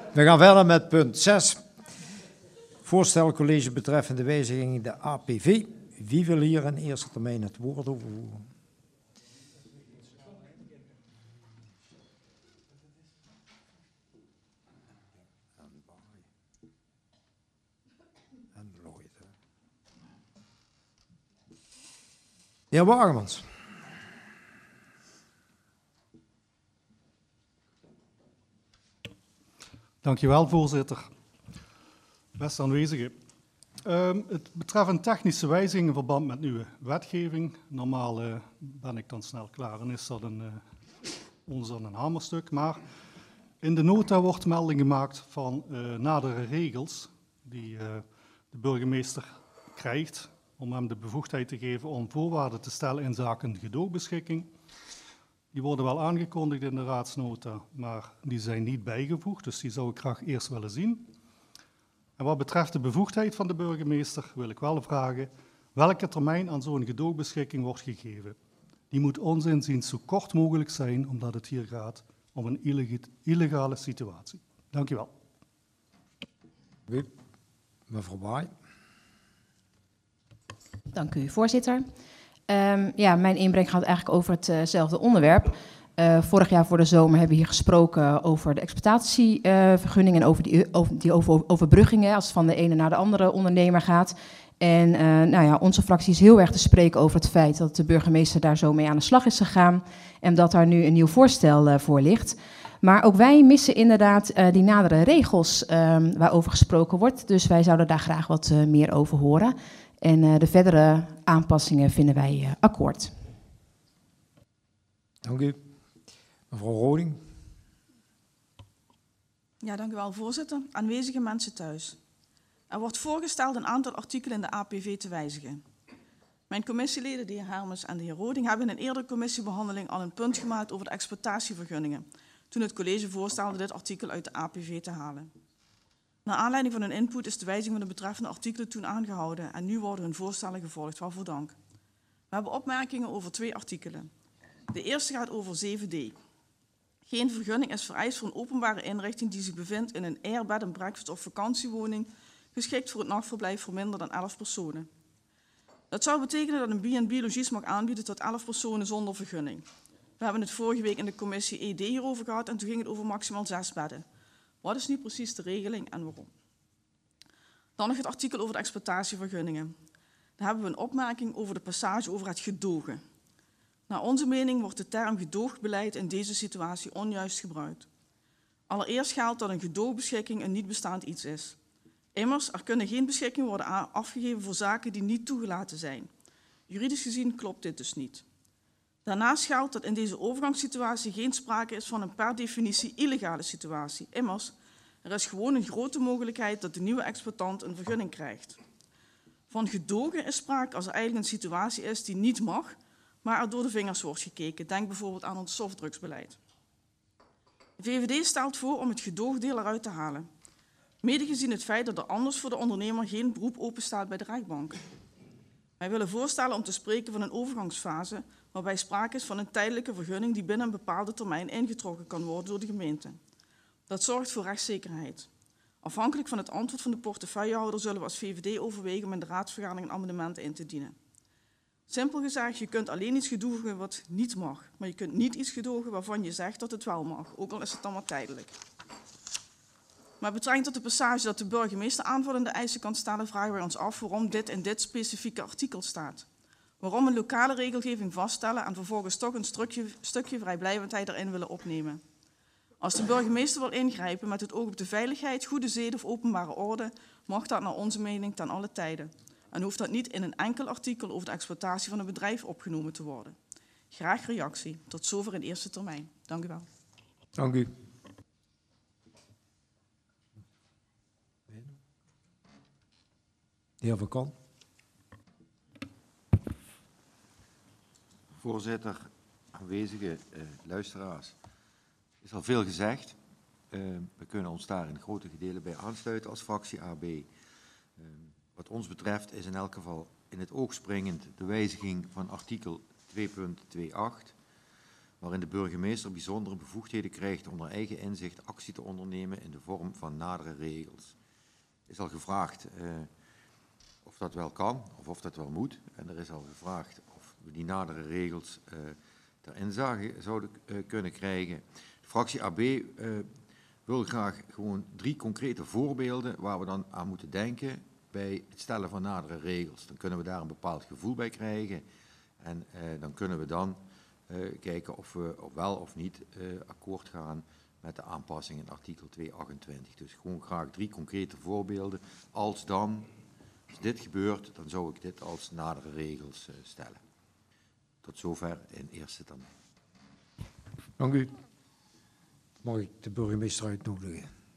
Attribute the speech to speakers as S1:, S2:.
S1: We gaan verder met punt 6. Voorstel college betreffende wijziging de APV. Wie wil hier in eerste termijn het woord over voeren? De heer Wagemans.
S2: Dankjewel, voorzitter. Beste aanwezigen. Het betreft een technische wijziging in verband met nieuwe wetgeving. Normaal ben ik dan snel klaar en is dat ons dan een hamerstuk. Maar in de nota wordt melding gemaakt van nadere regels die de burgemeester krijgt om hem de bevoegdheid te geven om voorwaarden te stellen in zaken gedoogbeschikking. Die worden wel aangekondigd in de raadsnota, maar die zijn niet bijgevoegd, dus die zou ik graag eerst willen zien. En wat betreft de bevoegdheid van de burgemeester wil ik wel vragen welke termijn aan zo'n gedoogbeschikking wordt gegeven. Die moet ons inziens zo kort mogelijk zijn, omdat het hier gaat om een illegale situatie. Dank u wel.
S1: Mevrouw Baai.
S3: Dank u, voorzitter. Mijn inbreng gaat eigenlijk over hetzelfde onderwerp. Vorig jaar voor de zomer hebben we hier gesproken over de exploitatievergunning en over die overbruggingen als het van de ene naar de andere ondernemer gaat. En onze fractie is heel erg te spreken over het feit dat de burgemeester daar zo mee aan de slag is gegaan en dat daar nu een nieuw voorstel voor ligt. Maar ook wij missen inderdaad die nadere regels waarover gesproken wordt. Dus wij zouden daar graag wat meer over horen. En de verdere aanpassingen vinden wij akkoord.
S1: Dank u. Mevrouw Roding.
S4: Ja, dank u wel, voorzitter. Aanwezige mensen thuis. Er wordt voorgesteld een aantal artikelen in de APV te wijzigen. Mijn commissieleden, de heer Hermes en de heer Roding, hebben in een eerdere commissiebehandeling al een punt gemaakt over de exploitatievergunningen, toen het college voorstelde dit artikel uit de APV te halen. Naar aanleiding van hun input is de wijziging van de betreffende artikelen toen aangehouden en nu worden hun voorstellen gevolgd, waarvoor dank. We hebben opmerkingen over 2 artikelen. De eerste gaat over 7d. Geen vergunning is vereist voor een openbare inrichting die zich bevindt in een airbed, een breakfast of vakantiewoning, geschikt voor het nachtverblijf voor minder dan 11 personen. Dat zou betekenen dat een B&B logies mag aanbieden tot 11 personen zonder vergunning. We hebben het vorige week in de commissie ED hierover gehad en toen ging het over maximaal 6 bedden. Wat is nu precies de regeling en waarom? Dan nog het artikel over de exploitatievergunningen. Daar hebben we een opmerking over de passage over het gedogen. Naar onze mening wordt de term gedoogbeleid in deze situatie onjuist gebruikt. Allereerst geldt dat een gedoogbeschikking een niet bestaand iets is. Immers, er kunnen geen beschikkingen worden afgegeven voor zaken die niet toegelaten zijn. Juridisch gezien klopt dit dus niet. Daarnaast geldt dat in deze overgangssituatie geen sprake is van een per definitie illegale situatie. Immers, er is gewoon een grote mogelijkheid dat de nieuwe exploitant een vergunning krijgt. Van gedogen is sprake als er eigenlijk een situatie is die niet mag, maar er door de vingers wordt gekeken. Denk bijvoorbeeld aan ons softdrugsbeleid. De VVD stelt voor om het gedoogdeel eruit te halen. Mede gezien het feit dat er anders voor de ondernemer geen beroep openstaat bij de rechtbank. Wij willen voorstellen om te spreken van een overgangsfase waarbij sprake is van een tijdelijke vergunning die binnen een bepaalde termijn ingetrokken kan worden door de gemeente. Dat zorgt voor rechtszekerheid. Afhankelijk van het antwoord van de portefeuillehouder zullen we als VVD overwegen om in de raadsvergadering amendementen in te dienen. Simpel gezegd, je kunt alleen iets gedogen wat niet mag, maar je kunt niet iets gedogen waarvan je zegt dat het wel mag, ook al is het dan maar tijdelijk. Maar betrekking tot de passage dat de burgemeester aanvullende eisen kan stellen, vragen wij ons af waarom dit in dit specifieke artikel staat. Waarom een lokale regelgeving vaststellen en vervolgens toch een stukje vrijblijvendheid erin willen opnemen. Als de burgemeester wil ingrijpen met het oog op de veiligheid, goede zeden of openbare orde, mag dat naar onze mening ten alle tijde. En hoeft dat niet in een enkel artikel over de exploitatie van een bedrijf opgenomen te worden. Graag reactie. Tot zover in eerste termijn. Dank u wel.
S1: Dank u. De heer Van Kan.
S5: Voorzitter, aanwezige luisteraars. Er is al veel gezegd. We kunnen ons daar in grote gedeelten bij aansluiten als fractie AB. Wat ons betreft is in elk geval in het oog springend de wijziging van artikel 2.28, waarin de burgemeester bijzondere bevoegdheden krijgt om naar eigen inzicht actie te ondernemen in de vorm van nadere regels. Is al gevraagd of dat wel kan of dat wel moet. En er is al gevraagd of we die nadere regels ter inzage zouden kunnen krijgen. De fractie AB wil graag gewoon 3 concrete voorbeelden waar we dan aan moeten denken bij het stellen van nadere regels. Dan kunnen we daar een bepaald gevoel bij krijgen en dan kunnen we dan kijken of we wel of niet akkoord gaan met de aanpassing in artikel 228. Dus gewoon graag 3 concrete voorbeelden. Als dit gebeurt, dan zou ik dit als nadere regels stellen. Tot zover in eerste termijn.
S1: Dank u. Mag ik de burgemeester uitnodigen?